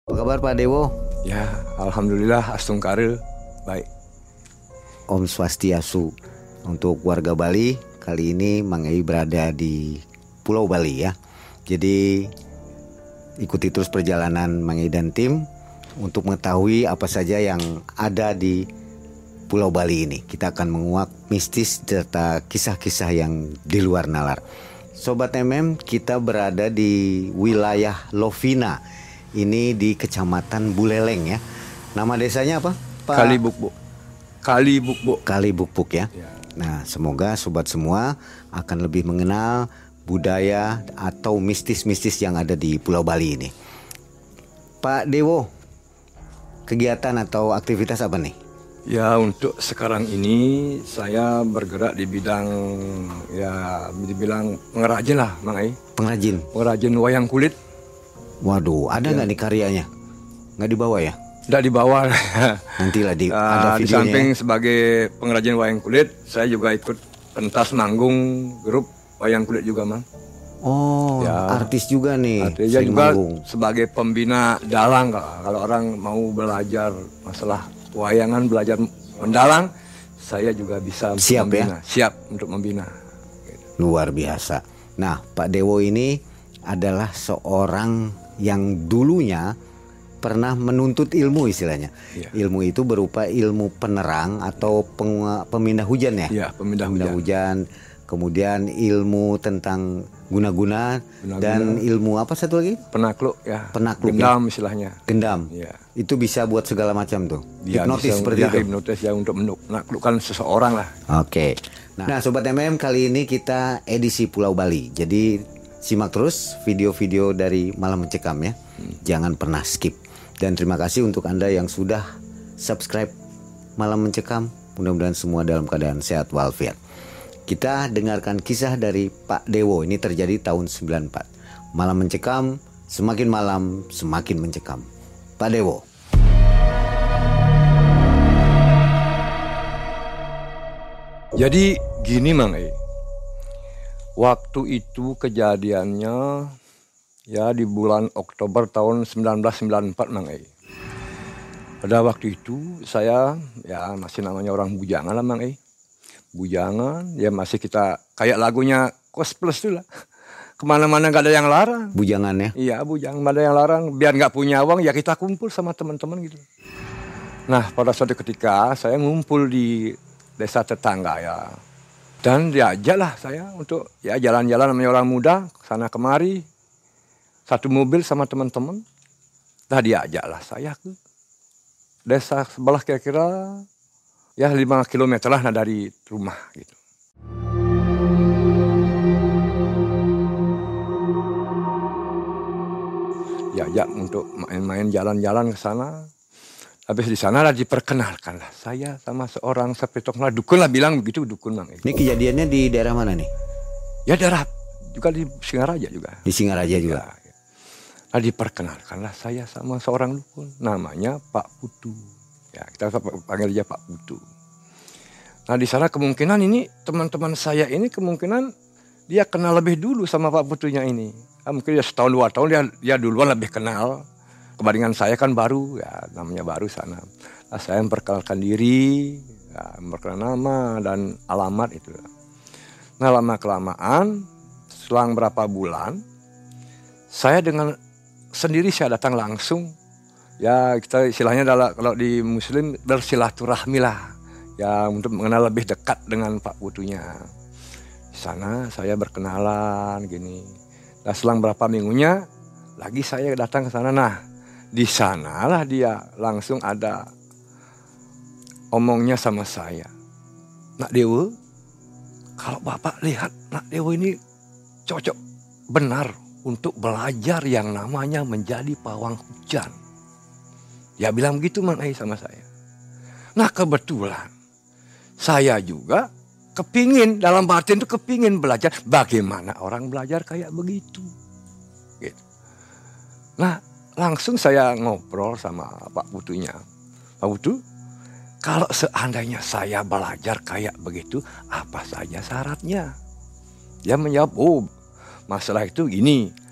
Apa kabar Pak Dewo? Ya, alhamdulillah astungkare baik. Om Swastiastu. Untuk warga Bali, kali ini Mang Ei berada di Pulau Bali ya. Jadi ikuti terus perjalanan Mang Ei dan tim untuk mengetahui apa saja yang ada di Pulau Bali ini. Kita akan menguak mistis serta kisah-kisah yang di luar nalar. Sobat MM, kita berada di wilayah Lovina. Ini di Kecamatan Buleleng ya. Nama desanya apa, Pak? Kalibukbuk ya. Nah, semoga sobat semua akan lebih mengenal budaya atau mistis-mistis yang ada di Pulau Bali ini. Pak Dewo, kegiatan atau aktivitas apa nih? Ya, untuk sekarang ini saya bergerak di bidang pengrajin lah, Mang Ei. Pengrajin wayang kulit. Waduh, ada nggak nih karyanya? Nggak dibawa ya? Nggak dibawa. Nantilah ada videonya. Di samping sebagai pengrajin wayang kulit, saya juga ikut pentas manggung grup wayang kulit juga, Mang. Oh, ya, artis juga nih. Artinya juga manggung. Sebagai pembina dalang, kalau orang mau belajar masalah wayangan, belajar mendalang, saya juga bisa membina. Siap untuk membina. Luar biasa. Nah, Pak Dewo ini adalah seorang yang dulunya pernah menuntut ilmu istilahnya. Ya. Ilmu itu berupa ilmu penerang atau pemindah hujan ya? Iya, pemindah hujan. Kemudian ilmu tentang guna-guna dan ilmu apa satu lagi? Penakluk ya. Gendam istilahnya. Gendam. Ya. Itu bisa buat segala macam tuh. Ya, hipnotis seperti itu. Hipnotis ya untuk menaklukkan seseorang lah. Oke. Nah, Sobat MM, kali ini kita edisi Pulau Bali. Jadi simak terus video-video dari Malam Mencekam ya. Jangan pernah skip. Dan terima kasih untuk Anda yang sudah subscribe Malam Mencekam. Mudah-mudahan semua dalam keadaan sehat walafiat. Kita dengarkan kisah dari Pak Dewo. Ini terjadi tahun 94. Malam Mencekam, semakin malam semakin mencekam. Pak Dewo. Jadi gini Mang Ei. Waktu itu kejadiannya ya di bulan Oktober tahun 1994 Mang Ei. Pada waktu itu saya ya masih namanya orang bujangan lah Mang Ei. Bujangan ya masih kita kayak lagunya Kos Plus tuh lah. Kemana-mana gak ada yang larang. Bujangan ya? Iya bujangan, gak ada yang larang. Biar gak punya uang ya kita kumpul sama teman-teman gitu. Nah pada suatu ketika saya ngumpul di desa tetangga ya. Dan diajaklah saya untuk ya jalan-jalan namanya orang muda sana kemari. Satu mobil sama teman-teman. Nah diajaklah saya ke desa sebelah kira-kira ya 5 kilometer lah dari rumah gitu. Diajak untuk main-main jalan-jalan ke sana. Habis di sana lah diperkenalkan lah saya sama seorang sepetoklah dukun lah bilang begitu dukun Mang. Ini kejadiannya di daerah mana nih? Ya daerah juga di Singaraja juga. Di Singaraja juga. Ya. Nah diperkenalkan lah saya sama seorang dukun namanya Pak Putu. Ya kita panggil dia Pak Putu. Nah di sana kemungkinan ini teman-teman saya ini kemungkinan dia kenal lebih dulu sama Pak Putunya ini. Nah, mungkin dia setahun 2 tahun dia duluan lebih kenal. Kebandingan saya kan baru, ya namanya baru sana. Nah, saya memperkenalkan diri, ya, memperkenalkan nama dan alamat itu. Nah lama-kelamaan, selang berapa bulan, saya dengan sendiri saya datang langsung. Ya kita istilahnya adalah kalau di Muslim bersilaturahmi lah. Ya untuk mengenal lebih dekat dengan Pak Putunya. Di sana saya berkenalan gini. Nah selang berapa minggunya, lagi saya datang ke sana. Nah di sanalah dia langsung ada omongnya sama saya. Nak Dewo, kalau Bapak lihat Nak Dewo ini cocok benar untuk belajar yang namanya menjadi pawang hujan. Dia bilang begitu Mang Ei sama saya. Nah kebetulan saya juga kepingin dalam batin itu kepingin belajar bagaimana orang belajar kayak begitu. Gitu. Nah langsung saya ngobrol sama Pak Putunya. Pak Putu, kalau seandainya saya belajar kayak begitu, apa saja syaratnya? Dia menjawab, oh masalah itu gini,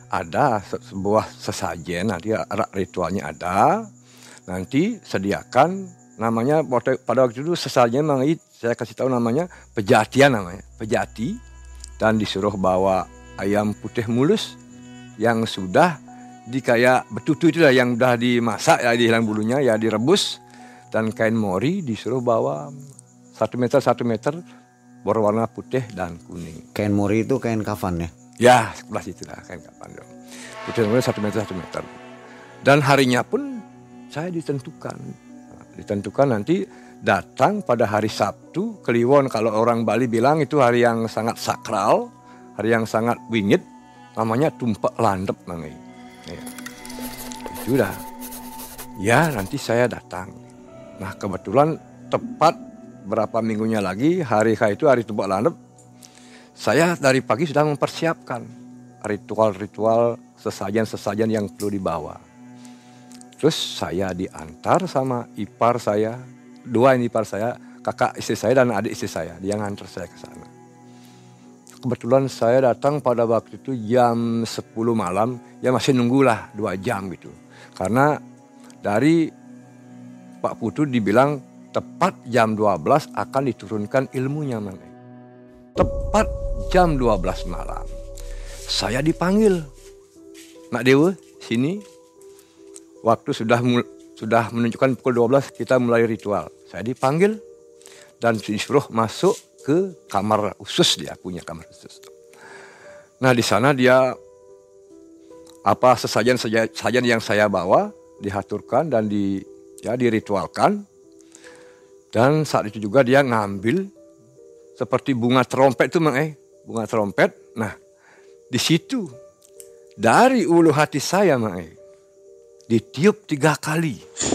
ada sebuah sesajen, nanti ritualnya ada. Nanti sediakan namanya pada waktu itu sesajen saya kasih tahu namanya pejatian namanya, pejati, dan disuruh bawa ayam putih mulus yang sudah kayak betutu itu lah, yang udah dimasak ya, dihilang bulunya ya, direbus, dan kain mori disuruh bawa 1 meter berwarna putih dan kuning. Kain mori itu kain kafan ya? Ya, sebelah situ lah kain kafan dong. Putih dan kuning 1 meter. Dan harinya pun saya ditentukan nanti datang pada hari Sabtu Kliwon. Kalau orang Bali bilang itu hari yang sangat sakral, hari yang sangat wingit, namanya tumpak landep namanya. Ya. Itu dah. Ya, nanti saya datang. Nah, kebetulan tepat berapa minggunya lagi hari itu, hari tumpak landep, saya dari pagi sudah mempersiapkan ritual-ritual sesajen yang perlu dibawa. Terus saya diantar sama ipar saya, 2 ipar saya, kakak istri saya dan adik istri saya, dia ngantar saya ke sana. Kebetulan saya datang pada waktu itu jam 10 malam, ya masih nunggulah 2 jam gitu. Karena dari Pak Putu dibilang tepat jam 12 akan diturunkan ilmunya. Tepat jam 12 malam, saya dipanggil. Nak Dewa, sini. Waktu sudah menunjukkan pukul 12 kita mulai ritual. Saya dipanggil dan disuruh masuk ke kamar khusus, dia punya kamar khusus. Nah, di sana dia sesajen yang saya bawa dihaturkan dan diritualkan. Dan saat itu juga dia ngambil seperti bunga trompet itu, bunga trompet. Nah, di situ dari ulu hati saya, ditiup 3 kali.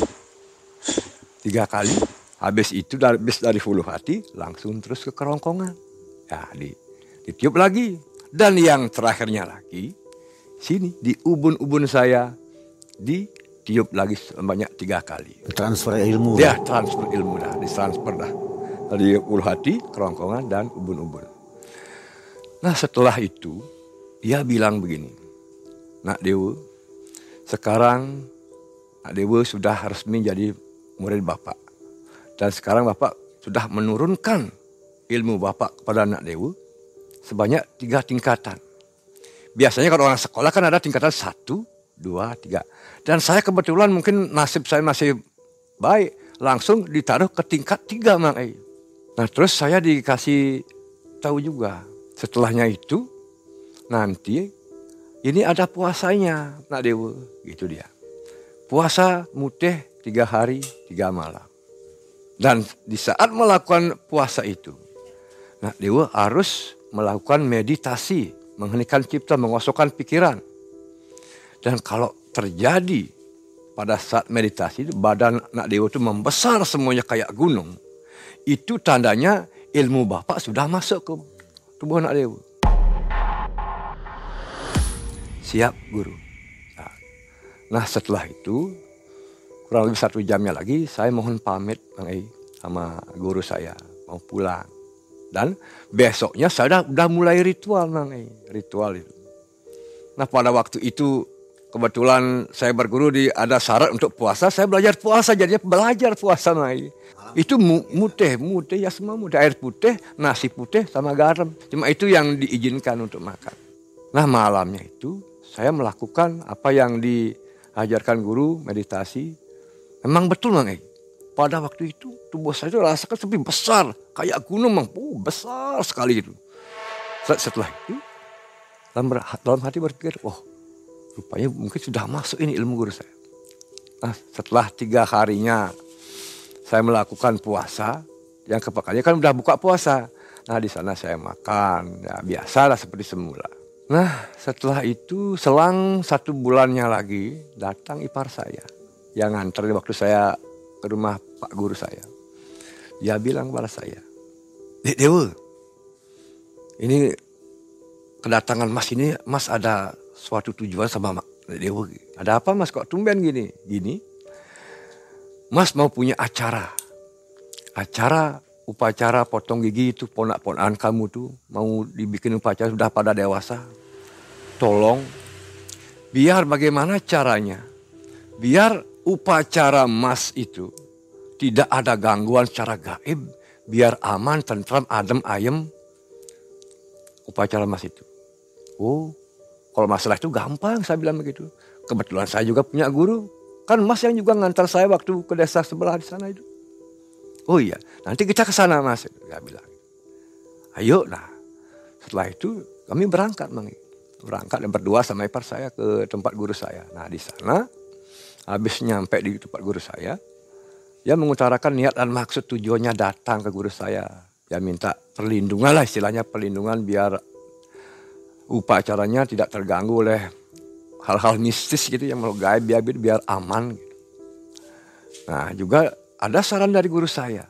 3 kali. Habis itu dari hulu hati langsung terus ke kerongkongan. Ya, ditiup lagi. Dan yang terakhirnya lagi, sini di ubun-ubun saya ditiup lagi sebanyak 3 kali. Transfer ilmu. Ya, transfer ilmu dah, ditransfer dah. Dari hulu hati, kerongkongan dan ubun-ubun. Nah, setelah itu dia bilang begini, Nak Dewa, sekarang Nak Dewa sudah resmi jadi murid Bapak. Dan sekarang Bapak sudah menurunkan ilmu Bapak kepada Nak Dewa sebanyak 3 tingkatan. Biasanya kalau orang sekolah kan ada tingkatan 1, 2, 3. Dan saya kebetulan mungkin nasib saya masih baik, langsung ditaruh ke tingkat 3, Nah, terus saya dikasih tahu juga, setelahnya itu nanti ini ada puasanya, Nak Dewa, gitu dia. Puasa mutih 3 hari 3 malam. Dan di saat melakukan puasa itu, Nak Dewa harus melakukan meditasi, menghenikan cipta, mengosokkan pikiran. Dan kalau terjadi pada saat meditasi, badan Nak Dewa itu membesar semuanya kayak gunung. Itu tandanya ilmu Bapak sudah masuk ke tubuh Nak Dewa. Siap, Guru. Nah, setelah itu kurang lebih 1 jamnya lagi saya mohon pamit sama guru saya, mau pulang. Dan besoknya saya udah mulai ritual, ritual itu. Nah, pada waktu itu kebetulan saya berguru ada syarat untuk puasa, saya belajar puasa, jadinya belajar puasa, Itu mutih ya, semua mutih, air putih, nasi putih sama garam. Cuma itu yang diizinkan untuk makan. Nah, malamnya itu saya melakukan apa yang diajarkan guru, meditasi. Memang betul, pada waktu itu tubuh saya itu rasakan seperti besar, kayak gunung, besar sekali itu. Setelah itu dalam hati berpikir, rupanya mungkin sudah masuk ini ilmu guru saya. Nah, setelah 3 harinya saya melakukan puasa, yang kepekannya kan udah buka puasa. Nah, di sana saya makan, ya biasalah seperti semula. Nah, setelah itu selang 1 bulannya lagi datang ipar saya yang nganter waktu saya ke rumah Pak Guru saya. Dia bilang kepada saya, Dek Dewa, ini kedatangan Mas ini, Mas ada suatu tujuan sama Dek Dewa. Ada apa, Mas, kok tumben gini? Mas mau punya acara upacara potong gigi itu, ponak-ponakan kamu tuh mau dibikin upacara, sudah pada dewasa. Tolong biar bagaimana caranya, biar upacara mas itu tidak ada gangguan secara gaib, biar aman, tentram, adem, ayem upacara mas itu. Oh, kalau masalah itu gampang, saya bilang begitu. Kebetulan saya juga punya guru, kan mas yang juga ngantar saya waktu ke desa sebelah di sana itu. Oh iya, nanti kita ke sana mas, dia bilang. Ayo, nah setelah itu kami berangkat dan berdua sama ipar saya ke tempat guru saya. Nah di sana habis nyampe di tempat guru saya, dia mengutarakan niat dan maksud tujuannya datang ke guru saya. Dia minta perlindungan lah, istilahnya perlindungan biar upacaranya tidak terganggu oleh hal-hal mistis gitu yang mau gaib biar aman. Gitu. Nah juga ada saran dari guru saya.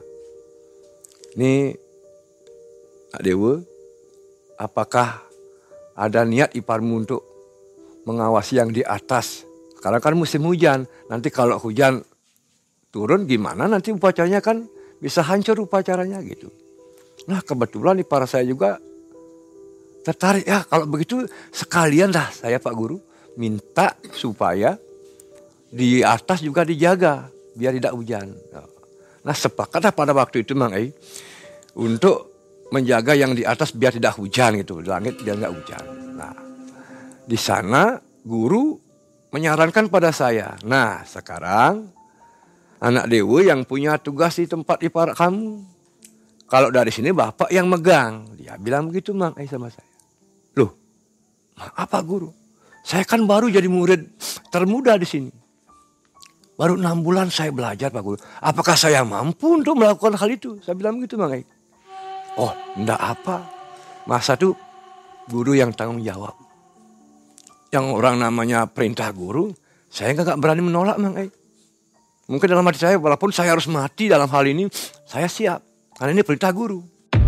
Nih Nak Dewa, apakah ada niat iparmu untuk mengawasi yang di atas? Sekarang kan musim hujan, nanti kalau hujan turun gimana nanti upacaranya kan bisa hancur upacaranya gitu. Nah kebetulan ipar saya juga tertarik, ya kalau begitu sekalian dah saya Pak Guru minta supaya di atas juga dijaga biar tidak hujan. Nah sepakatlah pada waktu itu Mang Ei untuk menjaga yang di atas biar tidak hujan gitu, di langit biar nggak hujan. Nah di sana guru menyarankan pada saya, nah sekarang anak Dewa yang punya tugas di tempat ipar kamu. Kalau dari sini bapak yang megang. Dia bilang begitu Mang Ei sama saya. Loh, apa guru? Saya kan baru jadi murid termuda di sini. Baru 6 bulan saya belajar Pak Guru. Apakah saya mampu untuk melakukan hal itu? Saya bilang begitu Mang Ei. Oh, enggak apa. Masa tuh guru yang tanggung jawab. Yang orang namanya perintah guru, saya enggak berani menolak Mang Ei. Mungkin dalam hati saya, walaupun saya harus mati dalam hal ini, saya siap. Karena ini perintah guru.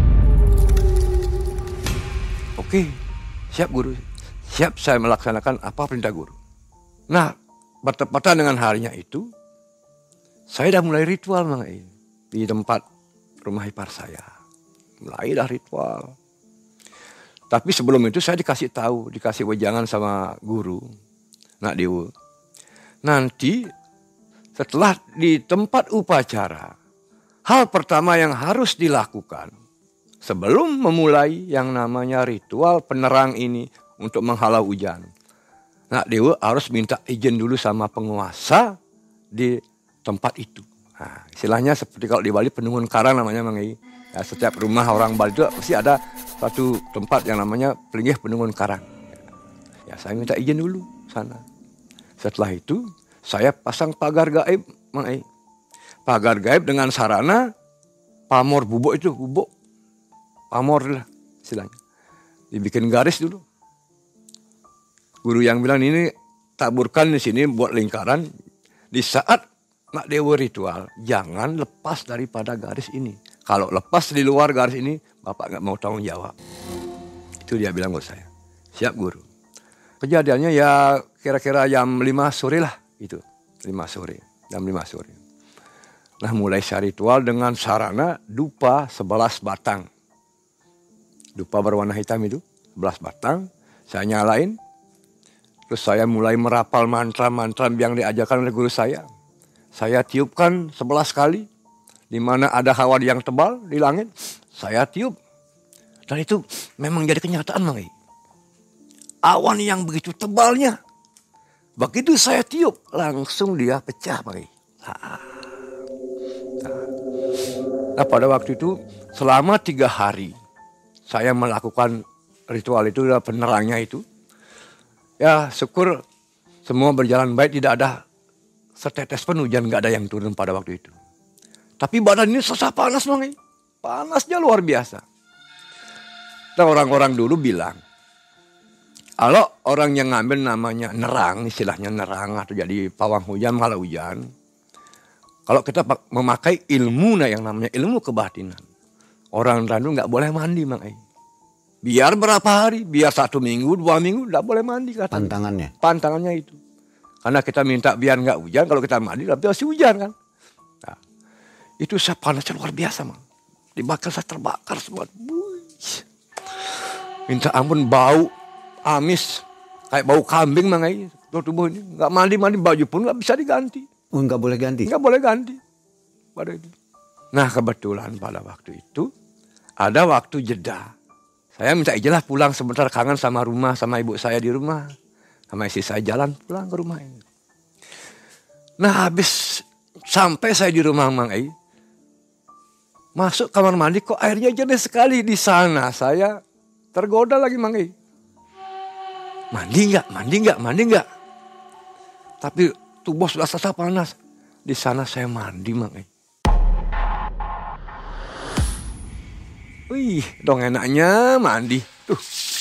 Oke, siap guru. Siap saya melaksanakan apa perintah guru. Nah, bertepatan dengan harinya itu, saya dah mulai ritual Mang Ei. Di tempat rumah ipar saya. Mulai dah ritual. Tapi sebelum itu saya dikasih wejangan sama guru. Nak Dewa. Nanti setelah di tempat upacara, hal pertama yang harus dilakukan sebelum memulai yang namanya ritual penerang ini untuk menghalau hujan. Nak Dewa harus minta izin dulu sama penguasa di tempat itu. Nah, istilahnya seperti kalau di Bali penungun karang namanya Mang Ei. Ya, setiap rumah orang Bali itu pasti ada satu tempat yang namanya Pelinggih Penungun Karang. Ya, saya minta izin dulu sana. Setelah itu saya pasang pagar gaib Mang Ei. Pagar gaib dengan sarana pamor bubuk itu, bubuk. Pamor lah istilahnya. Dibikin garis dulu. Guru yang bilang ini taburkan di sini buat lingkaran. Di saat Nak Dewa ritual, jangan lepas daripada garis ini. Kalau lepas di luar garis ini, Bapak nggak mau tanggung jawab. Itu dia bilang buat saya. Siap guru. Kejadiannya ya kira-kira jam 5 sore lah. Itu 5 sore. Jam 5 sore. Nah mulai saya ritual dengan sarana dupa 11 batang. Dupa berwarna hitam itu, 11 batang. Saya nyalain. Terus saya mulai merapal mantra-mantra yang diajarkan oleh guru saya. Saya tiupkan 11 kali. Di mana ada hawa yang tebal di langit. Saya tiup. Dan itu memang jadi kenyataan Mang Ei. Awan yang begitu tebalnya. Begitu saya tiup, langsung dia pecah Mang Ei. Nah pada waktu itu selama 3 hari. Saya melakukan ritual itu, penerangnya itu. Ya syukur semua berjalan baik, tidak ada setetes pun hujan, gak ada yang turun pada waktu itu. Tapi badan ini sesak panas Mang Ei. Panasnya luar biasa. Nah, orang-orang dulu bilang, kalau orang yang ngambil namanya nerang, istilahnya nerang atau jadi pawang hujan, malah hujan. Kalau kita memakai ilmu yang namanya ilmu kebatinan. Orang randu gak boleh mandi Mang Ei. Biar berapa hari, biar 1 minggu, 2 minggu, gak boleh mandi katanya. Pantangannya itu. Karena kita minta biar gak hujan, kalau kita mandi berarti pasti hujan kan. Nah, itu saya panasnya luar biasa Mang. Dibakar saya terbakar semua. Minta ampun bau amis. Kayak bau kambing Mang Ei. tubuh ini. Nggak mandi-mandi, baju pun nggak bisa diganti. Oh, nggak boleh ganti? Nggak boleh ganti. Pada itu. Nah kebetulan pada waktu itu ada waktu jeda. Saya minta izin lah pulang sebentar, kangen sama rumah, sama ibu saya di rumah. Sama istri saya jalan pulang ke rumah ini. Nah habis sampai saya di rumah Mang Ei, masuk kamar mandi kok airnya jernih sekali. Di sana saya tergoda lagi Mang Ei. Mandi nggak. Tapi tubuh sudah terasa panas. Di sana saya mandi Mang Ei. Wih, dong enaknya mandi. Tuh.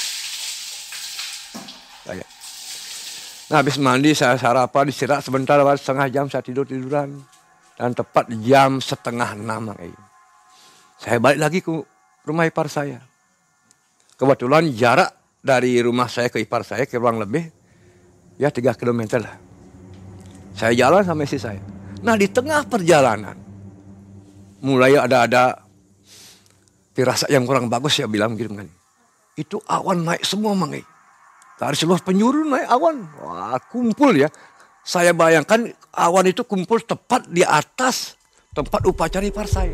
Kayak. Nah, habis mandi saya sarapan, istirahat sebentar, setengah jam saya tiduran. Dan tepat jam 5:30 Mang Ei. Saya balik lagi ke rumah ipar saya. Kebetulan jarak dari rumah saya ke ipar saya kurang lebih ya 3 kilometer lah. Saya jalan sama istri saya. Nah, di tengah perjalanan mulai ada firasat yang kurang bagus, ya bilang gitu kan. Itu awan naik semua Mang Ei. Dari seluruh penjuru naik awan. Wah, kumpul ya. Saya bayangkan awan itu kumpul tepat di atas tempat upacara ipar saya.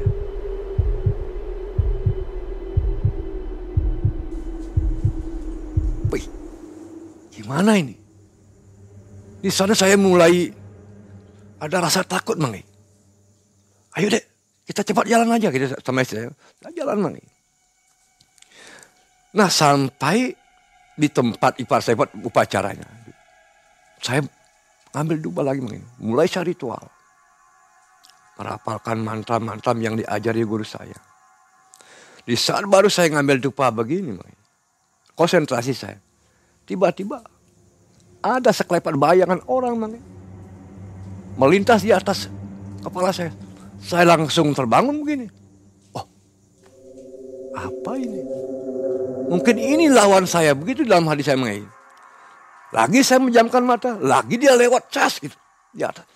Wih, gimana ini? Di sana saya mulai ada rasa takut Mang Ei. Ayo dek, kita cepat jalan aja gitu sama istri saya. Jalan Mang Ei. Nah sampai di tempat ipar saya buat upacaranya. Saya ambil duba lagi Mang Ei. Mulai saya ritual. Merapalkan mantra-mantra yang diajari guru saya. Di saat baru saya ngambil dupa begini Mang Ei. Konsentrasi saya. Tiba-tiba ada sekelepat bayangan orang Mang Ei. Melintas di atas kepala saya. Saya langsung terbangun begini. Oh, apa ini? Mungkin ini lawan saya. Begitu dalam hati saya Mang Ei. Lagi saya menjamkan mata. Lagi dia lewat cas gitu. Di atas.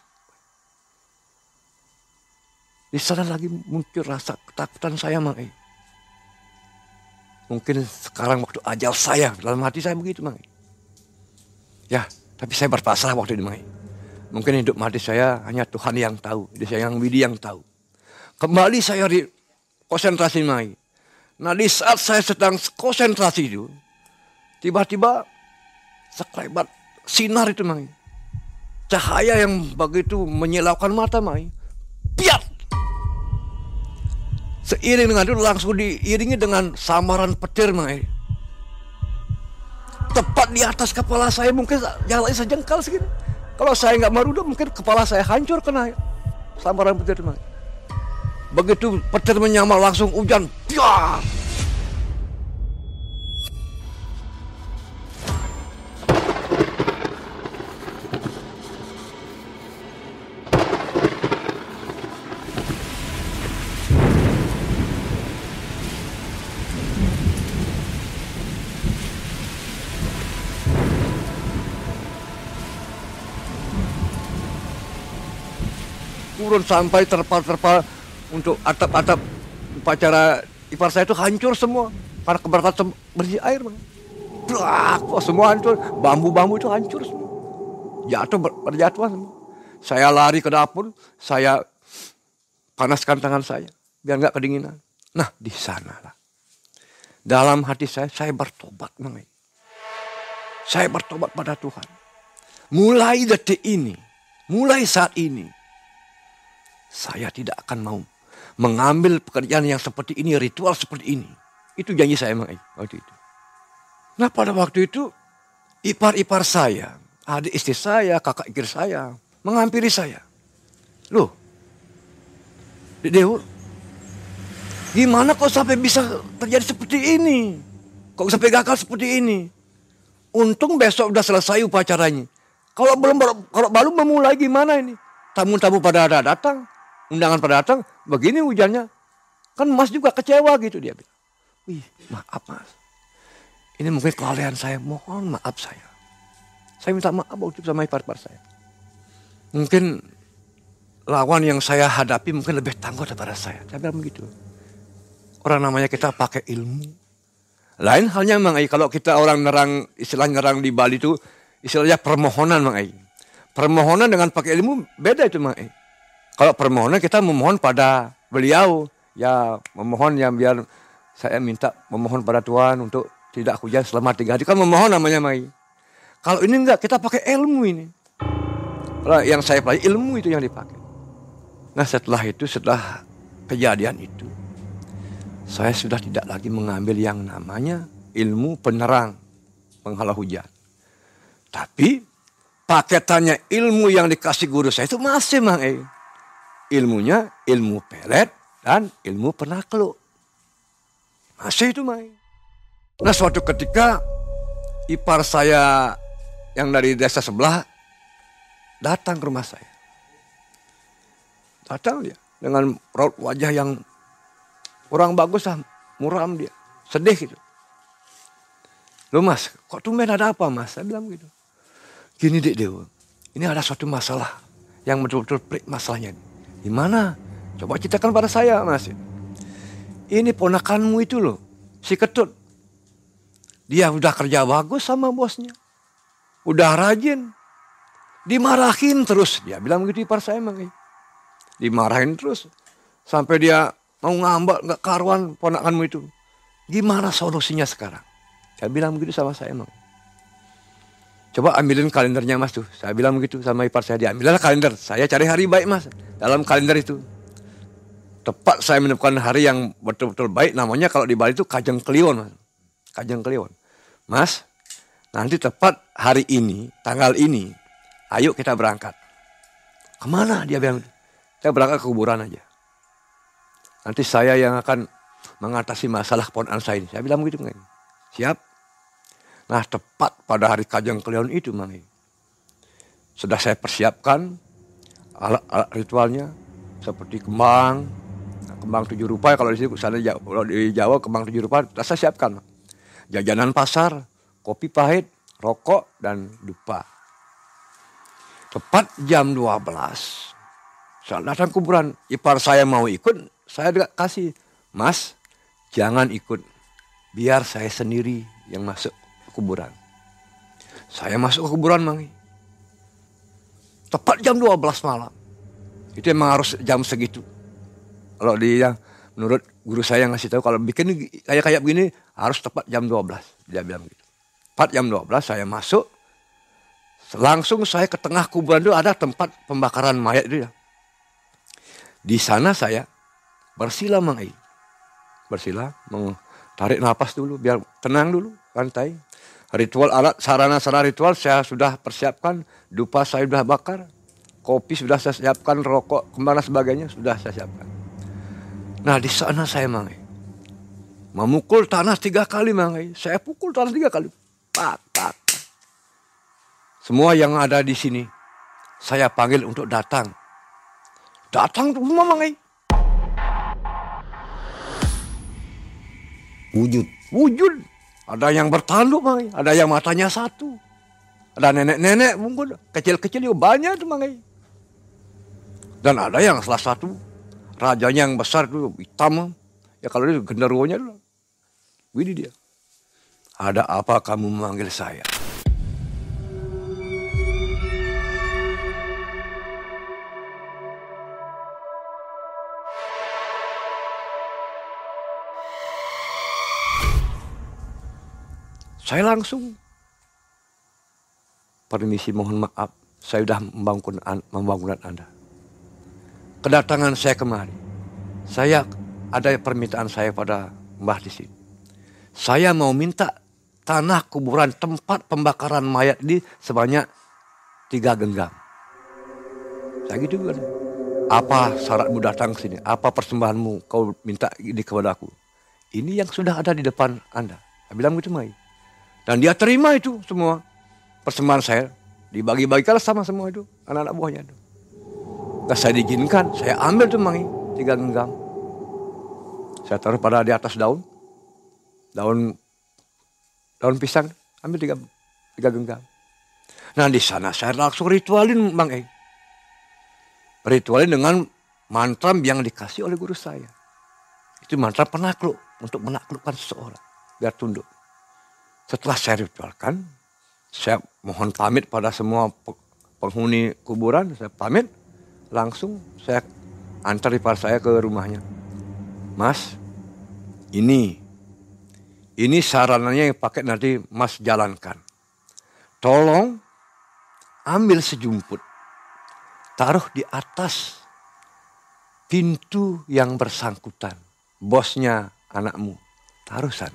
Di sana lagi muncul rasa ketakutan saya Mang Ei. Mungkin sekarang waktu ajal saya. Dalam hati saya begitu Mang Ei. Ya, tapi saya berpasrah waktu itu Mang Ei. Mungkin hidup mati saya hanya Tuhan yang tahu. Dia yang Widi yang tahu. Kembali saya di konsentrasi Mang Ei. Nah di saat saya sedang konsentrasi itu. Tiba-tiba sekelebat sinar itu Mang Ei. Cahaya yang begitu menyilaukan mata Mang Ei. Piat! Seiring dengan itu langsung diiringi dengan samaran petir Mang Ei. Tepat di atas kepala saya, mungkin jalannya sejengkal segitu. Kalau saya nggak meruduk mungkin kepala saya hancur kena sambaran petir. Begitu petir menyamar langsung hujan. Piar! Turun sampai terpal-terpal untuk atap-atap upacara ipar saya itu hancur semua. Karena keberatan bersih air. Wah, semua hancur. Bambu-bambu itu hancur semua. Jatuh, berjatuhan semua. Saya lari ke dapur. Saya panaskan tangan saya. Biar nggak kedinginan. Nah, di sanalah. Dalam hati saya bertobat. Saya bertobat pada Tuhan. Mulai detik ini. Mulai saat ini. Saya tidak akan mau mengambil pekerjaan yang seperti ini, ritual seperti ini. Itu janji saya Mang Ei waktu itu. Nah pada waktu itu ipar-ipar saya, adik istri saya, kakak ipar saya menghampiri saya. Loh, Dek Dewo, gimana kok sampai bisa terjadi seperti ini? Kok sampai gagal seperti ini? Untung besok udah selesai upacaranya. Kalau belum memulai gimana ini? Tamu-tamu pada datang. Undangan pada datang, begini hujannya. Kan Mas juga kecewa gitu dia bilang. Wih, maaf Mas. Ini mungkin kelalaian saya, mohon maaf saya. Saya minta maaf waktu itu sama ipar-ipar saya. Mungkin lawan yang saya hadapi mungkin lebih tangguh daripada saya. Saya bilang begitu. Orang namanya kita pakai ilmu. Lain halnya Mang Ei, kalau kita orang nerang, istilah nerang di Bali itu, istilahnya permohonan Mang Ei. Permohonan dengan pakai ilmu beda itu Mang Ei. Kalau permohonan kita memohon pada beliau, ya memohon yang biar saya minta memohon pada Tuhan untuk tidak hujan selama 3 hari, kan memohon namanya Mang Ei. Kalau ini enggak, kita pakai ilmu ini. Kalau yang saya pelajari ilmu itu yang dipakai. Nah setelah itu, setelah kejadian itu, saya sudah tidak lagi mengambil yang namanya ilmu penerang penghalau hujan. Tapi paketannya ilmu yang dikasih guru saya itu masih Mang Ei. Ilmunya ilmu pelet dan ilmu penakluk. Masih itu Mang Ei. Nah suatu ketika ipar saya yang dari desa sebelah datang ke rumah saya. Datang dia dengan raut wajah yang kurang bagus lah, muram dia, sedih gitu. Loh Mas, kok tumben ada apa Mas? Saya bilang gitu. Gini Dek Dewa, ini ada suatu masalah yang betul-betul pelik masalahnya. Gimana? Coba ceritakan pada saya Mas. Ini ponakanmu itu loh, si Ketut. Dia udah kerja bagus sama bosnya. Udah rajin. Dimarahin terus. Dia bilang begitu ipar saya Mang Ei. Dimarahin terus. Sampai dia mau ngambak gak karuan ponakanmu itu. Gimana solusinya sekarang? Saya bilang begitu sama saya Mang. Coba ambilin kalendernya Mas tuh. Saya bilang begitu sama ipar saya. Diambillah kalender. Saya cari hari baik Mas. Dalam kalender itu. Tepat saya menemukan hari yang betul-betul baik. Namanya kalau di Bali itu Kajeng Kliwon Mas. Kajeng Kliwon. Mas, nanti tepat hari ini, tanggal ini. Ayo kita berangkat. Kemana dia bilang? Saya berangkat ke kuburan aja. Nanti saya yang akan mengatasi masalah ponakan saya ini. Saya bilang begitu Mang Ei. Siap. Nah tepat pada hari Kajeng Kliwon itu Mang Ei. Sudah saya persiapkan alat-alat ritualnya. Seperti kembang. Kembang 7 rupa kalau di sini kalau di Jawa kembang 7 rupa sudah saya siapkan. Jajanan pasar, kopi pahit, rokok dan dupa. Tepat jam 12. Saya datang kuburan. Ipar saya mau ikut, saya kasih. Mas, jangan ikut. Biar saya sendiri yang masuk ke kuburan. Saya masuk ke kuburan Mang Ei. Tepat jam 12 malam. Itu emang harus jam segitu. Kalau dia menurut guru saya yang ngasih tahu kalau bikin kayak begini harus tepat jam 12. Dia bilang gitu. Tepat jam 12 saya masuk. Langsung saya ke tengah kuburan itu ada tempat pembakaran mayat itu ya. Di sana saya bersila Mang Ei. Bersila, tarik napas dulu biar tenang dulu, santai. Ritual alat, sarana-sarana ritual saya sudah persiapkan. Dupa saya sudah bakar. Kopi sudah saya siapkan, rokok, kembang dan sebagainya sudah saya siapkan. Nah di sana saya Mang Ei. Memukul tanah 3 kali Mang Ei. Saya pukul tanah 3 kali. Pak, pak. Semua yang ada di sini saya panggil untuk datang. Datang semua Mang Ei. Wujud. Ada yang bertanduk Mang Ei. Ada yang matanya 1. Ada nenek-nenek mungkin. Kecil-kecil juga banyak tuh Mang Ei. Dan ada yang salah satu. Rajanya yang besar itu hitam. Ya kalau dia genderuwonya dulu. Ini dia. Ada apa kamu memanggil saya? Saya langsung. Permisi mohon maaf. Saya sudah membangunkan Anda. Kedatangan saya kemari. Saya ada permintaan saya pada Mbah di sini. Saya mau minta tanah kuburan tempat pembakaran mayat di sebanyak 3 genggam. Saya gitu kan. Apa syaratmu datang ke sini? Apa persembahanmu kau minta ini kepada aku? Ini yang sudah ada di depan Anda. Saya bilang gitu Mang Ei. Dan dia terima itu semua. Persembahan saya dibagi-bagikan sama semua itu. Anak-anak buahnya itu. Nah, saya diizinkan, saya ambil tuh Mang Ei 3 genggam. Saya taruh pada di atas daun pisang, ambil 3 genggam. Nah di sana saya langsung ritualin Mang Ei. Ritualin dengan mantra yang dikasih oleh guru saya. Itu mantra penakluk, untuk menaklukkan seseorang, biar tunduk. Setelah saya ritualkan, Saya mohon pamit pada semua penghuni kuburan. Saya pamit, langsung saya antar ipar saya ke rumahnya. Mas, ini sarananya yang pakai nanti Mas jalankan. Tolong ambil sejumput, taruh di atas pintu yang bersangkutan. Bosnya anakmu, taruh sana.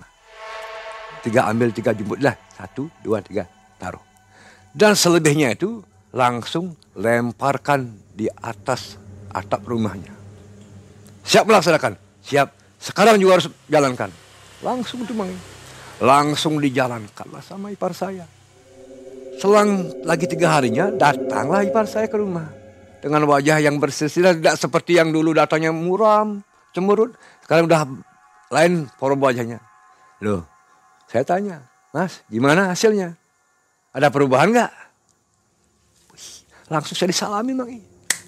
Ambil 3 jumput lah. 1, 2, 3, taruh. Dan selebihnya itu langsung lemparkan di atas atap rumahnya. Siap melaksanakan? Siap. Sekarang juga harus jalankan. Langsung itu langsung dijalankanlah sama ipar saya. Selang lagi 3 harinya datanglah ipar saya ke rumah. Dengan wajah yang bersisilah, tidak seperti yang dulu datangnya muram, cemberut. Sekarang udah lain form wajahnya. Loh, saya tanya, Mas gimana hasilnya? Ada perubahan gak? Langsung saya disalami Mang.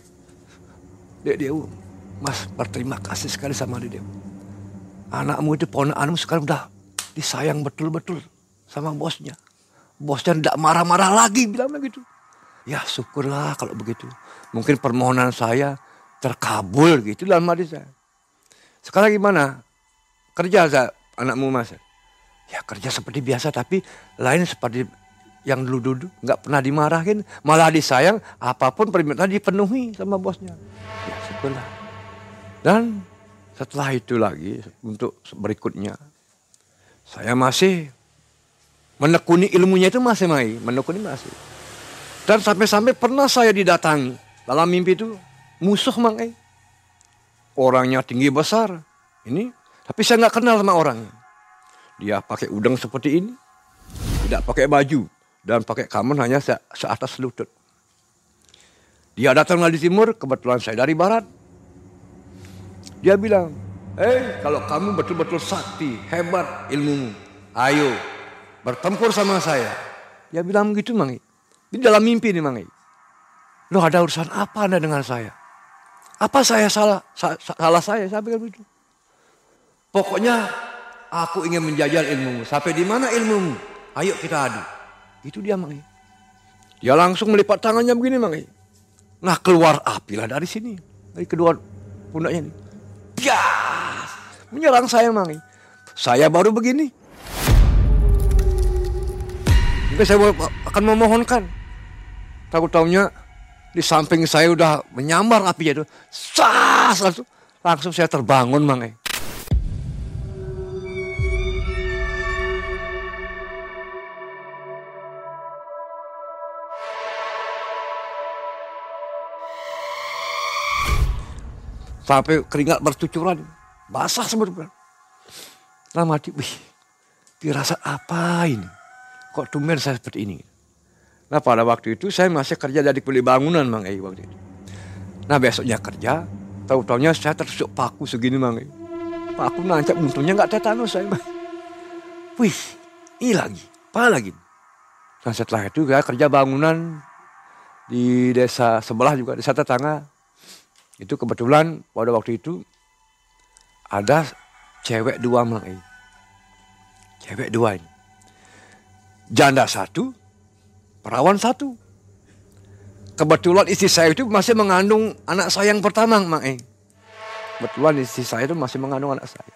Dek Dew, Mas berterima kasih sekali sama Dek Dew. Anakmu itu, ponakanmu sekarang udah disayang betul-betul sama bosnya. Bosnya tidak marah-marah lagi, bilang begitu. Ya syukurlah kalau begitu. Mungkin permohonan saya terkabul gitu dalam hati saya. Sekarang gimana? Kerja saya, anakmu Mas? Ya kerja seperti biasa, tapi lain seperti yang dulu-dulu. Nggak pernah dimarahin, malah disayang. Apapun permintaan dipenuhi sama bosnya. Ya syukurlah. Dan setelah itu lagi, untuk berikutnya, saya masih menekuni ilmunya itu masih menekuni masih. Dan sampai-sampai pernah saya didatangi dalam mimpi itu musuh Mang. Orangnya tinggi besar. Ini, tapi saya nggak kenal sama orangnya. Dia pakai udeng seperti ini, tidak pakai baju dan pakai kamen hanya seatas lutut. Dia datang dari timur, kebetulan saya dari barat. Dia bilang, kalau kamu betul-betul sakti, hebat ilmumu, ayo bertempur sama saya. Dia bilang begitu Mang. Di dalam mimpi nih Mang. Loh, ada urusan apa Anda dengan saya? Apa saya salah saya bilang begitu. Pokoknya aku ingin menjajal ilmumu. Sampai di mana ilmumu? Ayo kita adu. Itu dia Mang. Dia langsung melipat tangannya begini Mang. Nah keluar apilah dari sini. Dari kedua pundaknya ini. Bias! Menyerang saya Mang. Saya baru begini. Mungkin saya akan memohonkan. Tahu-taunya di samping saya udah menyambar apinya itu. Langsung saya terbangun Mang. Sampai keringat bercucuran, basah sebenarnya. Dalam hati, firasat apa ini? Kok tumben saya seperti ini? Nah pada waktu itu saya masih kerja dari kuli bangunan Mang waktu itu. Nah besoknya kerja, tahu-taunya saya tertusuk paku segini Mang. Paku nancap, untungnya nggak tetanus saya Mang. Ini lagi, apa lagi? Nah setelah itu saya kerja bangunan di desa sebelah juga, desa tetangga. Itu kebetulan pada waktu itu ada cewek 2 Mang. Cewek 2 ini. Janda 1, perawan 1. Kebetulan istri saya itu masih mengandung anak saya yang pertama Mang. Kebetulan istri saya itu masih mengandung anak saya.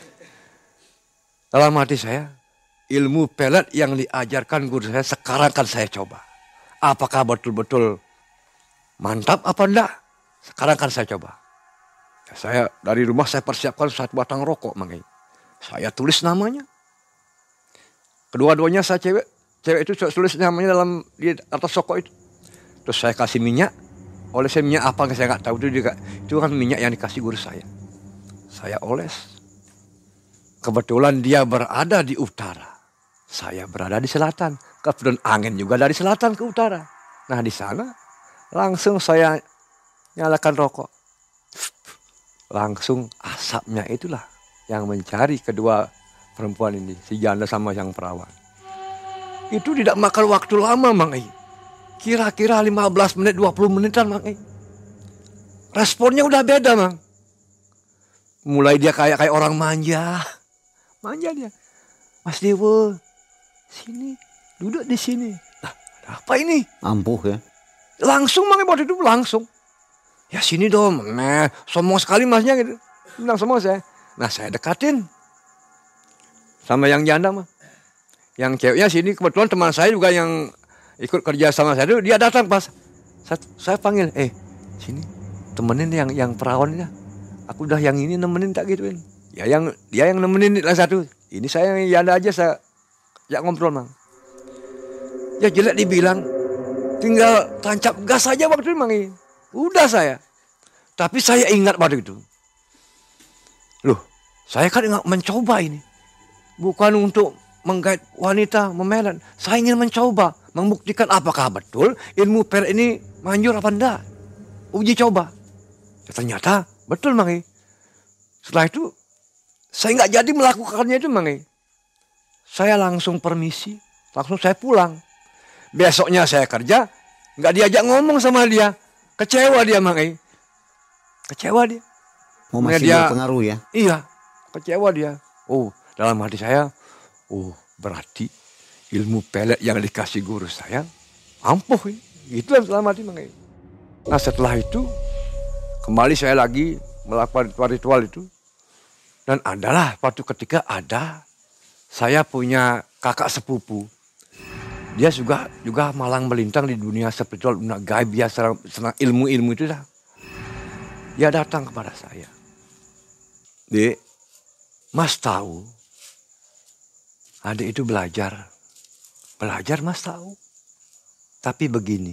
Dalam hati saya, ilmu pelet yang diajarkan guru saya sekarang kan saya coba. Apakah betul-betul mantap apa enggak? Sekarang kan saya coba. Saya dari rumah saya persiapkan 1 batang rokok Mang. Saya tulis namanya. Kedua-duanya saya cewek itu tulis namanya di atas rokok itu. Terus saya kasih minyak. Oleh saya minyak apa saya nggak tahu itu kan minyak yang dikasih guru saya. Saya oles. Kebetulan dia berada di utara. Saya berada di selatan. Kebetulan angin juga dari selatan ke utara. Nah di sana langsung saya nyalakan rokok. Langsung asapnya itulah yang mencari kedua perempuan ini. Si janda sama yang perawan. Itu tidak makan waktu lama Mang. Kira-kira 15 menit 20 menitan Mang. Responnya udah beda Mang. Mulai dia kayak orang manja. Manja dia. Mas Dewo, sini duduk di sini. Nah, ada apa ini? Ampuh ya. Langsung Mang waktu itu langsung. Ya sini dong, sombong sekali masnya gitu. Bilang sombong saya. Nah saya dekatin. Sama yang janda mah. Yang ceweknya sini kebetulan teman saya juga yang ikut kerja sama saya itu dia datang pas. Saya panggil, sini temenin yang perawan ya. Aku udah yang ini nemenin tak gituin. Ya dia yang nemenin lah satu. Ini saya yang janda aja saya ngobrol Mang. Ya jelek dibilang. Tinggal tancap gas saja waktu itu Mang. Udah saya. Tapi saya ingat waktu itu. Loh, saya kan mencoba ini. Bukan untuk menggait wanita, memelet. Saya ingin mencoba. Membuktikan apakah betul ilmu pelet ini manjur apa enggak. Uji coba. Ya, ternyata betul Mang. Setelah itu, saya nggak jadi melakukannya itu Mang. Saya langsung permisi. Langsung saya pulang. Besoknya saya kerja, nggak diajak ngomong sama dia. Kecewa dia Mang. Kecewa dia. Oh masih berpengaruh ya? Iya, kecewa dia. Oh, dalam hati saya, berarti ilmu pelet yang dikasih guru saya ampuh ini. Gitu dalam hati Mang. Nah setelah itu, kembali saya lagi melakukan ritual itu. Dan adalah waktu ketika saya punya kakak sepupu. Dia juga malang melintang di dunia spiritual, dunia gaib biasa, senang ilmu-ilmu itu dah. Dia datang kepada saya. Dek, Mas tahu, adik itu belajar. Belajar Mas tahu. Tapi begini,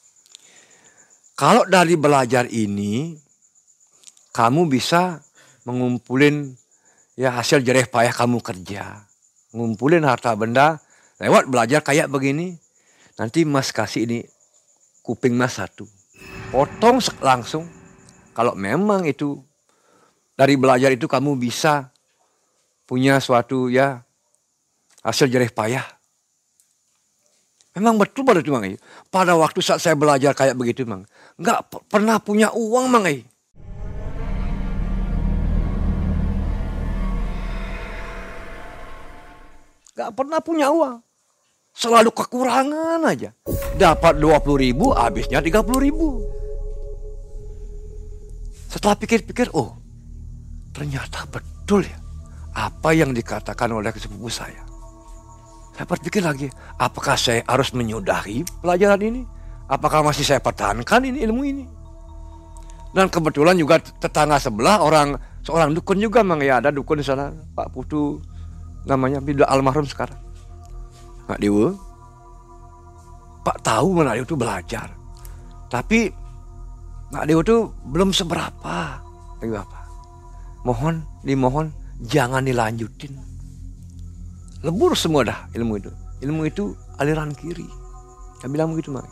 kalau dari belajar ini, kamu bisa mengumpulin ya hasil jerih payah kamu kerja. Ngumpulin harta benda, lewat belajar kayak begini. Nanti Mas kasih ini kuping Mas satu. Potong langsung. Kalau memang itu dari belajar itu kamu bisa punya suatu ya hasil jerih payah. Memang betul pada itu Mang. Pada waktu saat saya belajar kayak begitu Mang. Enggak pernah punya uang Mang. Enggak pernah punya uang. Selalu kekurangan aja. Dapat 20.000, habisnya 30.000. Setelah pikir-pikir, ternyata betul ya apa yang dikatakan oleh sepupu saya. Saya berpikir lagi, apakah saya harus menyudahi pelajaran ini? Apakah masih saya pertahankan ini ilmu ini? Dan kebetulan juga tetangga sebelah seorang dukun juga Mang ya, ada dukun di sana, Pak Putu namanya, sudah almarhum sekarang. Mak Dewa, Pak tahu Mak Dewa itu belajar, tapi Mak Dewa itu belum seberapa. Apa? Dimohon jangan dilanjutin. Lebur semua dah ilmu itu. Ilmu itu aliran kiri. Saya bilang begitu Mang.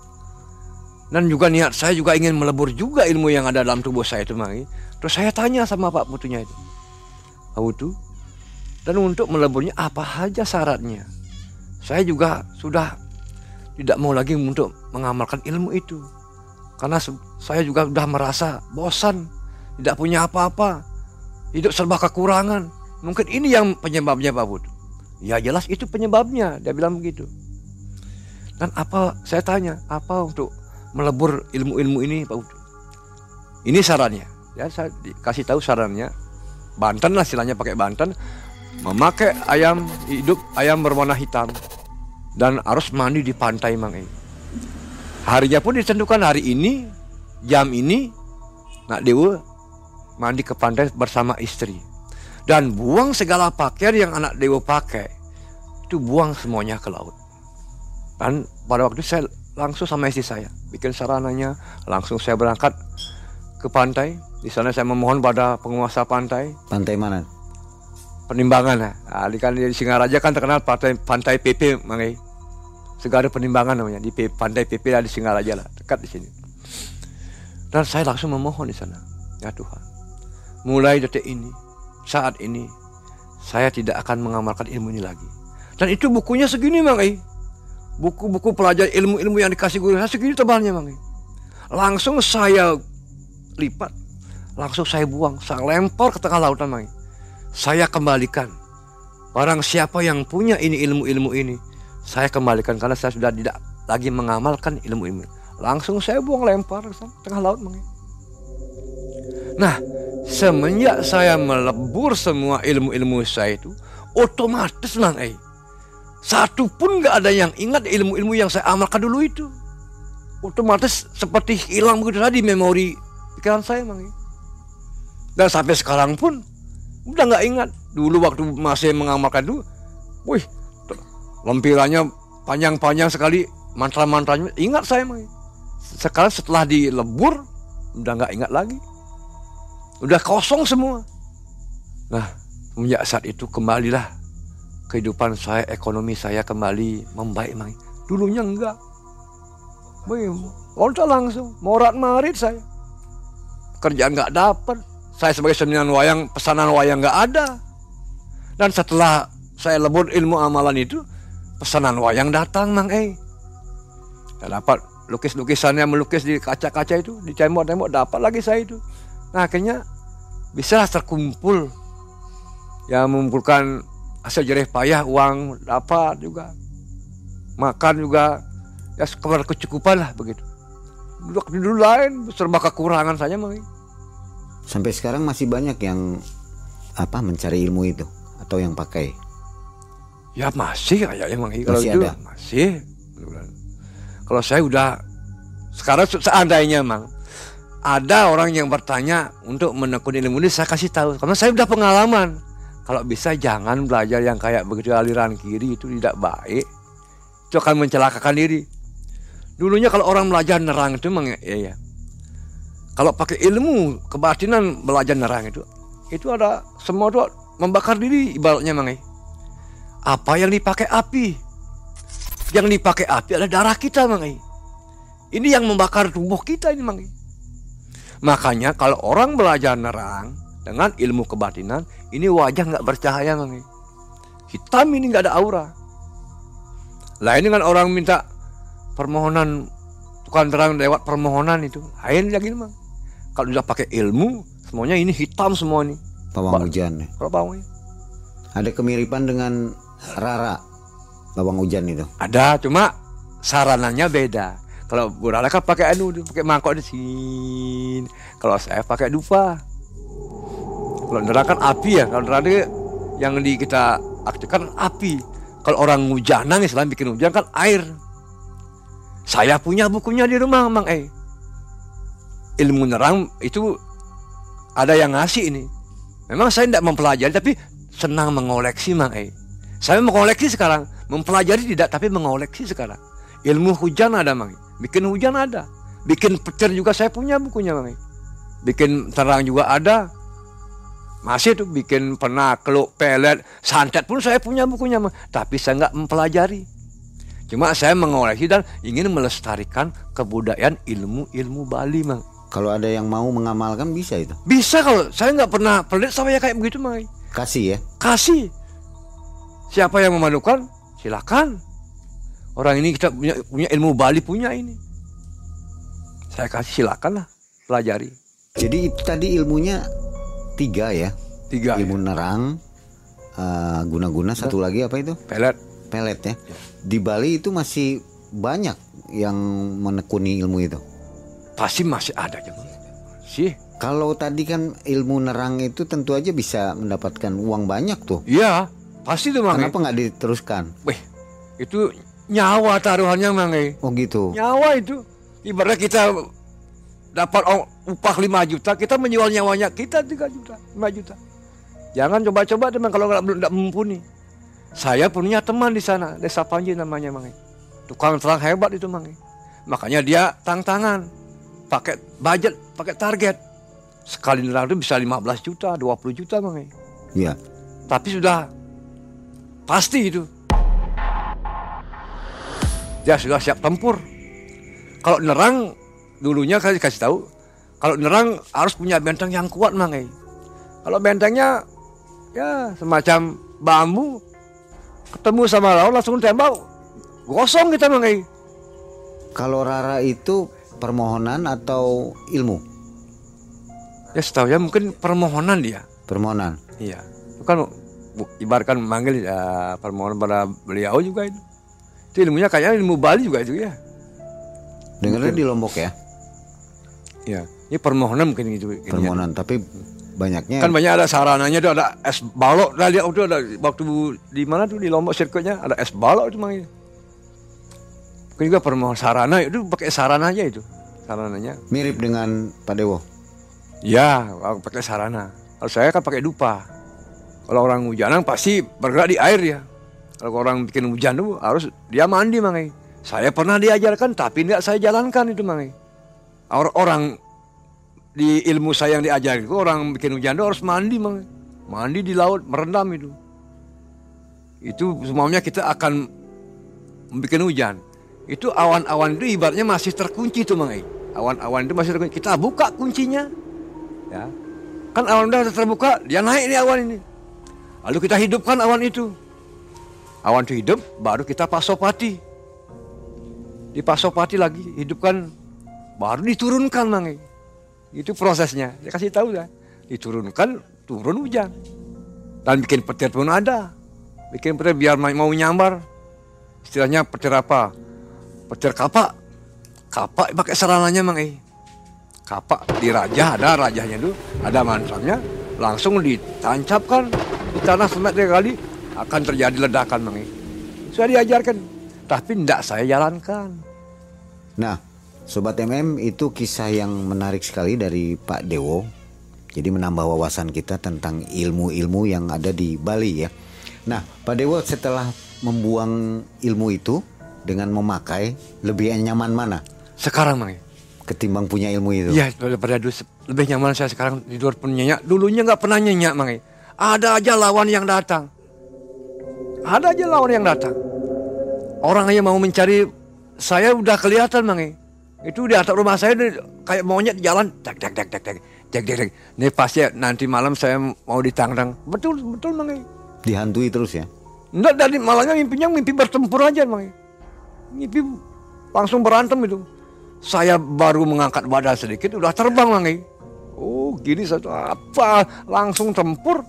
Dan juga niat saya juga ingin melebur juga ilmu yang ada dalam tubuh saya itu Mang. Terus saya tanya sama Pak Putunya itu. Pak Putu, dan untuk meleburnya apa saja syaratnya? Saya juga sudah tidak mau lagi untuk mengamalkan ilmu itu. Karena saya juga sudah merasa bosan, tidak punya apa-apa, hidup serba kekurangan. Mungkin ini yang penyebabnya Pak Putu. Ya jelas itu penyebabnya, dia bilang begitu. Dan saya tanya, apa untuk melebur ilmu-ilmu ini Pak Putu? Ini sarannya, ya saya dikasih tahu sarannya. Banten lah istilahnya, pakai Banten. Memakai ayam hidup, ayam berwarna hitam. Dan harus mandi di pantai Mang. Harinya pun ditentukan hari ini, jam ini, Nak Dewa mandi ke pantai bersama istri. Dan buang segala pakaian yang anak Dewa pakai. Itu buang semuanya ke laut. Dan pada waktu itu saya langsung sama istri saya. Bikin sarananya, langsung saya berangkat ke pantai. Di sana saya memohon pada penguasa pantai. Pantai mana? Penimbangan. Nah, di Singaraja kan terkenal pantai PP, Mang. Segara Penimbangan namanya, di pantai PP lah di Singaraja lah, dekat di sini. Dan saya langsung memohon di sana, ya Tuhan, mulai detik ini, saat ini, saya tidak akan mengamalkan ilmu ini lagi. Dan itu bukunya segini Mang. Buku-buku pelajar ilmu-ilmu yang dikasih guru saya segini tebalnya Mang. Langsung saya lipat, langsung saya buang, saya lempar ke tengah lautan Mang. Saya kembalikan. Barang siapa yang punya ini ilmu-ilmu ini, saya kembalikan karena saya sudah tidak lagi mengamalkan ilmu-ilmu. Langsung saya buang, lempar ke tengah laut, Mang. Nah, semenjak saya melebur semua ilmu-ilmu saya itu, otomatis, Mang, satu pun nggak ada yang ingat ilmu-ilmu yang saya amalkan dulu itu. Otomatis seperti hilang begitu tadi memori pikiran saya, Mang. Dan sampai sekarang pun udah nggak ingat. Dulu waktu masih mengamalkan dulu, wih, lempirannya panjang-panjang sekali, mantra-mantranya ingat saya, Mang. Sekarang setelah dilebur, udah nggak ingat lagi. Udah kosong semua. Nah, semenjak saat itu kembalilah kehidupan saya, ekonomi saya kembali membaik, Mang. Dulunya enggak. Loncat langsung, morat-marit saya. Kerjaan nggak dapat. Saya sebagai seniman wayang, pesanan wayang nggak ada. Dan setelah saya lebur ilmu amalan itu, pesanan wayang datang, Mang. Saya dapat lukis-lukisannya, melukis di kaca-kaca itu, di tembok-tembok, dapat lagi saya itu. Nah, akhirnya bisa terkumpul. Ya, mengumpulkan hasil jerih payah, uang dapat juga. Makan juga. Ya, kecukupan lah begitu. Dulu lain, serba kekurangan saja, Mang. Sampai sekarang masih banyak yang mencari ilmu itu atau yang pakai? Ya masih kayaknya, Mang. Kalau Masih itu ada? masih. Kalau saya udah sekarang seandainya, Mang, ada orang yang bertanya untuk menekuni ilmu ini, saya kasih tahu karena saya udah pengalaman. Kalau bisa jangan belajar yang kayak begitu, aliran kiri itu tidak baik. Itu akan mencelakakan diri. Dulunya kalau orang belajar nerang itu, Mang, ya. Kalau pakai ilmu kebatinan belajar nerang itu ada semua itu membakar diri ibaratnya, Mang. Apa yang dipakai api? Yang dipakai api adalah darah kita, Mang. Ini yang membakar tubuh kita ini, Mang. Makanya kalau orang belajar nerang dengan ilmu kebatinan, ini wajah nggak bercahaya, Mang. Hitam, ini nggak ada aura. Lain dengan orang minta permohonan, tukang terang lewat permohonan itu lain lagi, Mang. Kalau sudah pakai ilmu, semuanya ini hitam semua nih. Pawang hujan. Kalau pawang Ada kemiripan dengan Rara, pawang hujan itu? ada, cuma sarananya beda. Kalau Bu Rara kan pakai pakai mangkok di sini. Kalau saya pakai dupa. Kalau nerang kan api ya. Kalau nerang yang kita aktifkan api. Kalau orang hujanan, selain bikin hujan kan air. Saya punya bukunya di rumah, Mang. Ilmu nerang itu ada yang ngasih ini. Memang saya tidak mempelajari, tapi senang mengoleksi, Mang. Saya mengoleksi sekarang, mempelajari tidak, tapi mengoleksi sekarang. Ilmu hujan ada, Mang. Bikin hujan ada. Bikin petir juga saya punya bukunya, Mang. Bikin terang juga ada. Masih tuh bikin penakluk, pelet, santet pun saya punya bukunya, Mang. Tapi saya nggak mempelajari. Cuma saya mengoleksi dan ingin melestarikan kebudayaan ilmu-ilmu Bali, Mang. Kalau ada yang mau mengamalkan bisa itu? Bisa, kalau saya nggak pernah pelit sama ya kayak begitu, Mang. Kasih ya? Kasih. Siapa yang memadukan, silakan. Orang ini kita punya ilmu Bali, punya ini. Saya kasih, silakan lah, pelajari. Jadi itu tadi ilmunya 3 ya? 3. Ilmu nerang, guna-guna, satu lagi apa itu? Pelet. Pelet ya. Di Bali itu masih banyak yang menekuni ilmu itu? Pasti masih ada aja, Mang. Sih. Kalau tadi kan ilmu nerang itu tentu aja bisa mendapatkan uang banyak tuh. Iya, pasti tuh, Mang. Kenapa nggak diteruskan? Wih, itu nyawa taruhannya, Mang. Oh gitu. Nyawa itu. Ibaratnya kita dapat upah 5 juta, kita menjual nyawanya kita 3 juta, 5 juta. Jangan coba-coba, teman, kalau nggak mumpuni. Saya punya teman di sana, Desa Panji namanya, Mang. Tukang terang hebat itu, Mang. Makanya dia tangan, pakai budget, pakai target. Sekali nerang itu bisa 15 juta, 20 juta, Mang. Iya. Tapi sudah pasti itu. Dia sudah siap tempur. Kalau nerang, dulunya saya kasih tahu, kalau nerang harus punya benteng yang kuat, Mang. Kalau bentengnya ya semacam bambu, ketemu sama laut langsung tembak, gosong kita, Mang. Kalau Rara itu permohonan atau ilmu? Ya setahu ya mungkin permohonan dia. Permohonan. Iya. Itu kan ibaratkan memanggil ya, permohonan pada beliau juga itu. Itu ilmunya kayaknya ilmu Bali juga itu ya. Dengarnya di Lombok ya? Ya, ini permohonan mungkin gitu. Permohonan, tapi banyaknya Kan banyak ada sarananya tuh, ada es balok. Nah, lihat itu ada waktu di mana tuh di Lombok sirkuitnya ada es balok itu mang. Mungkin juga permohonan sarana itu pakai sarana aja itu. Sarananya. mirip dengan Pak Dewo. Ya, aku pakai sarana. Kalau saya kan pakai dupa. Kalau orang hujanan pasti bergerak di air ya. Kalau orang bikin hujan tuh harus dia mandi mang. Saya pernah diajarkan tapi tidak saya jalankan itu mang. Orang di ilmu saya yang diajar itu orang bikin hujan itu harus mandi mang. Mandi di laut merendam itu. Itu semuanya kita akan bikin hujan. Itu awan-awan itu ibaratnya masih terkunci tuh mang. Awan-awan itu masih terkunci. Kita buka kuncinya. Ya. Kan awan udah terbuka, dia naik nih awan ini. Lalu kita hidupkan awan itu. Awan itu hidup, baru kita pasopati. Dipasopati lagi, hidupkan, baru diturunkan mang. Itu prosesnya. Saya kasih tahu ya. Diturunkan, turun hujan. Dan bikin petir pun ada. Bikin petir biar mau nyambar. Istilahnya petir apa? Petir kapak. Kapak pakai sarananya mang. Kapak di raja, ada rajahnya itu, ada mantranya, langsung ditancapkan di tanah semeter kali akan terjadi ledakan mang. Saya diajarkan, tapi tidak saya jalankan. Nah, Sobat MM, itu kisah yang menarik sekali dari Pak Dewo. Jadi menambah wawasan kita tentang ilmu-ilmu yang ada di Bali ya. Nah, Pak Dewo setelah membuang ilmu itu dengan memakai, lebih nyaman mana Sekarang mang. ketimbang punya ilmu itu? Iya, daripada dulu lebih nyaman saya sekarang tidur pun nyenyak. Dulunya nggak pernah nyenyak mang. Ada aja lawan yang datang. Ada aja lawan yang datang. Orang yang mau mencari saya udah kelihatan mang. Itu di atas rumah saya kayak monyet jalan, tek. Ini pasti nanti malam saya mau ditangdang. Betul mang. Dihantui terus ya? Enggak, dari malahnya mimpi bertempur aja mang. Mimpi langsung berantem itu. Saya baru mengangkat badan sedikit udah terbang mang. Oh gini satu apa langsung tempur.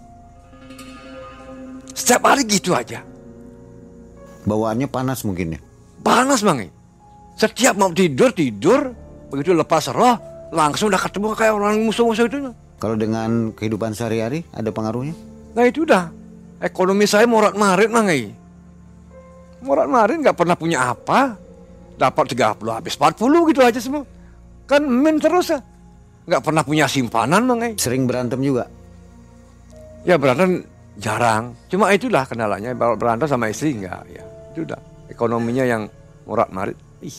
Setiap hari gitu aja. Bawaannya panas mungkin ya? Panas mang. Setiap mau tidur, begitu lepas roh, langsung udah ketemu kayak orang musuh-musuh itu. Kalau dengan kehidupan sehari-hari ada pengaruhnya? Nah itu udah, ekonomi saya morat-marit mang. Morat-marit nggak pernah punya apa, dapat 30 habis 40 gitu aja semua. Kan min terus ya, nggak pernah punya simpanan mang. Sering berantem juga? Ya berantem jarang, cuma itulah kendalanya, berantem sama istri nggak ya. Itu udah, ekonominya yang morat-marit.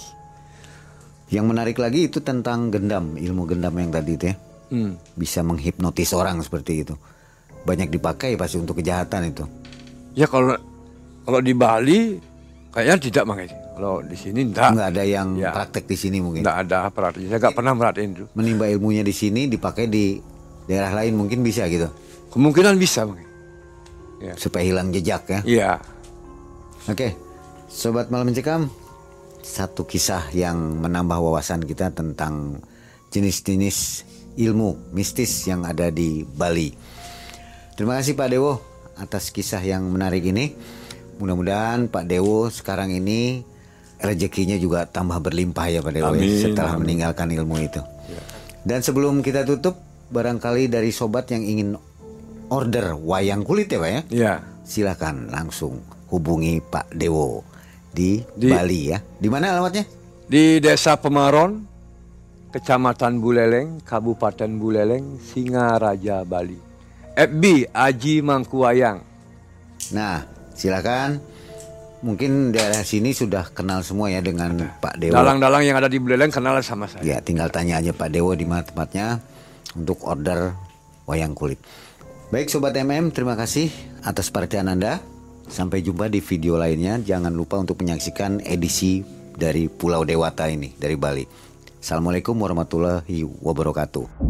Yang menarik lagi itu tentang gendam, ilmu gendam yang tadi itu ya. Bisa menghipnotis orang seperti itu. Banyak dipakai pasti untuk kejahatan itu. Ya kalau di Bali kayaknya tidak mang. Kalau di sini enggak. Nggak ada yang Ya. praktek di sini mungkin. Enggak ada praktek. Saya nggak pernah merhatiin itu. Menimba ilmunya di sini dipakai di daerah lain mungkin bisa gitu. Kemungkinan bisa mang. Ya. Supaya hilang jejak ya. Iya. Oke, Sobat Malam Mencekam, satu kisah yang menambah wawasan kita tentang jenis-jenis ilmu mistis yang ada di Bali. Terima kasih Pak Dewo atas kisah yang menarik ini. Mudah-mudahan Pak Dewo sekarang ini rezekinya juga tambah berlimpah ya Pak Dewo ya, setelah meninggalkan ilmu itu. Ya. Dan sebelum kita tutup, barangkali dari sobat yang ingin order wayang kulit ya Pak ya? Iya. Silakan langsung hubungi Pak Dewo di Bali ya. Di mana alamatnya? Di Desa Pemaron, Kecamatan Buleleng, Kabupaten Buleleng, Singaraja, Bali. FB Aji Mangkuwayang. Nah, silakan. Mungkin daerah sini sudah kenal semua ya dengan Pak Dewo. Dalang-dalang yang ada di Buleleng kenal sama saya. Ya, tinggal tanya aja Pak Dewo di mana tempatnya untuk order wayang kulit. Baik Sobat MM, terima kasih atas perhatian Anda. Sampai jumpa di video lainnya. Jangan lupa untuk menyaksikan edisi dari Pulau Dewata ini dari Bali. Assalamualaikum warahmatullahi wabarakatuh.